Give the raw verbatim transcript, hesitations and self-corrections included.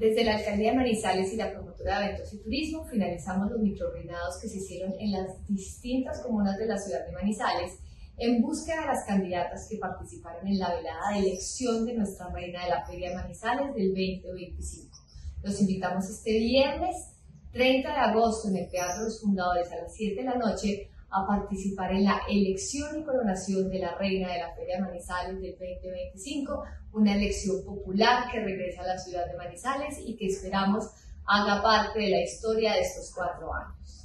Desde la Alcaldía de Manizales y la Promotora de Eventos y Turismo finalizamos los microrreinados que se hicieron en las distintas comunas de la ciudad de Manizales en búsqueda de las candidatas que participaron en la velada de elección de nuestra reina de la Feria de Manizales del veinte veinticinco. Los invitamos este viernes treinta de agosto en el Teatro de los Fundadores a las siete de la noche a participar en la elección y coronación de la reina de la Feria de Manizales del veinte veinticinco, una elección popular que regresa a la ciudad de Manizales y que esperamos haga parte de la historia de estos cuatro años.